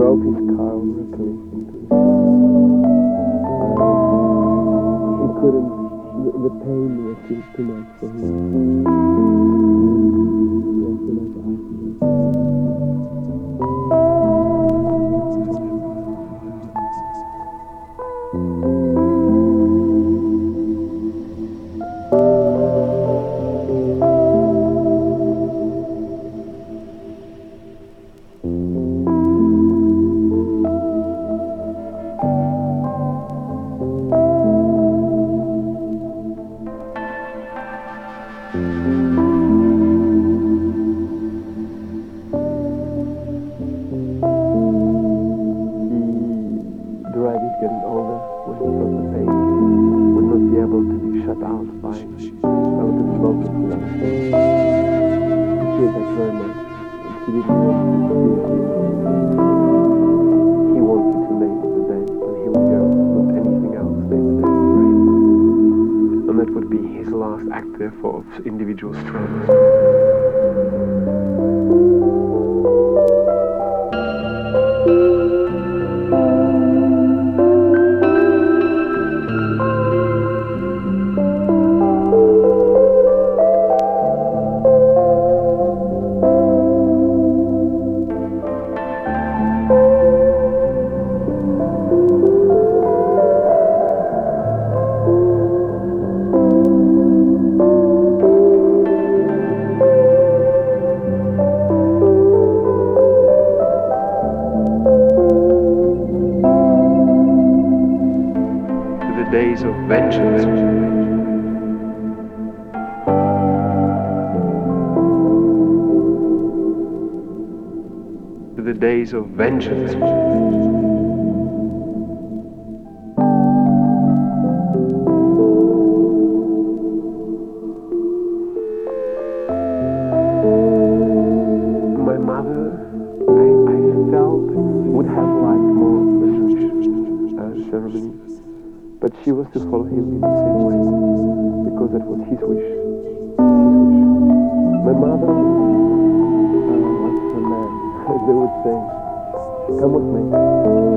drove his car recklessly into the sea. He couldn't, the pain was too much for him. Getting older, when he felt the pain, would not be able to be shut out by the smoke of life. He feared that very much, and he didn't want to see it. He wanted to make the day when he would go, not anything else, stay with him for him. And that would be his last act, therefore, of individual strength. Days of vengeance. To the days of vengeance. My mother, I felt, would have liked more resolution ceremony. But she was to follow him in the same way, because that was his wish. My mother was a man, as they would say, come with me.